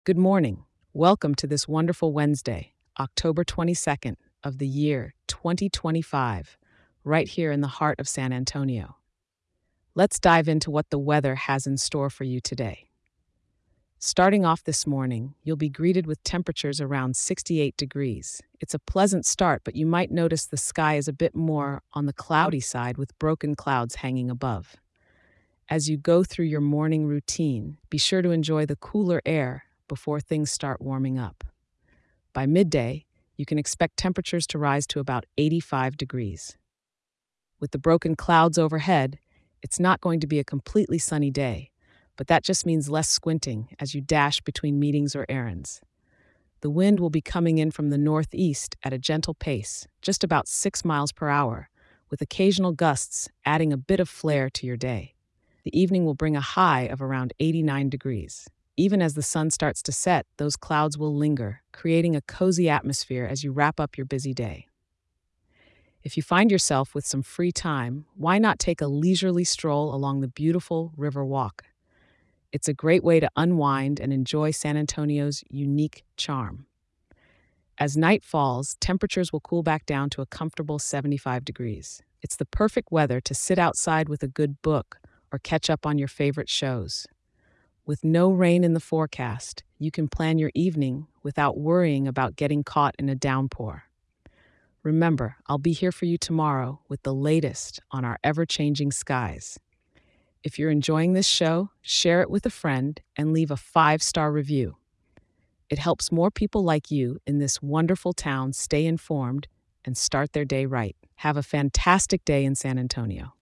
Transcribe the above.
Good morning. Welcome to this wonderful Wednesday, October 22nd of the year 2025, right here in the heart of San Antonio. Let's dive into what the weather has in store for you today. Starting off this morning, you'll be greeted with temperatures around 68 degrees. It's a pleasant start, but you might notice the sky is a bit more on the cloudy side with broken clouds hanging above. As you go through your morning routine, be sure to enjoy the cooler air before things start warming up. By midday, you can expect temperatures to rise to about 85 degrees. With the broken clouds overhead, it's not going to be a completely sunny day, but that just means less squinting as you dash between meetings or errands. The wind will be coming in from the northeast at a gentle pace, just about 6 miles per hour, with occasional gusts adding a bit of flair to your day. The evening will bring a high of around 89 degrees. Even as the sun starts to set, those clouds will linger, creating a cozy atmosphere as you wrap up your busy day. If you find yourself with some free time, why not take a leisurely stroll along the beautiful River Walk? It's a great way to unwind and enjoy San Antonio's unique charm. As night falls, temperatures will cool back down to a comfortable 75 degrees. It's the perfect weather to sit outside with a good book or catch up on your favorite shows. With no rain in the forecast, you can plan your evening without worrying about getting caught in a downpour. Remember, I'll be here for you tomorrow with the latest on our ever changing skies. If you're enjoying this show, share it with a friend and leave a 5-star review. It helps more people like you in this wonderful town stay informed and start their day right. Have a fantastic day in San Antonio.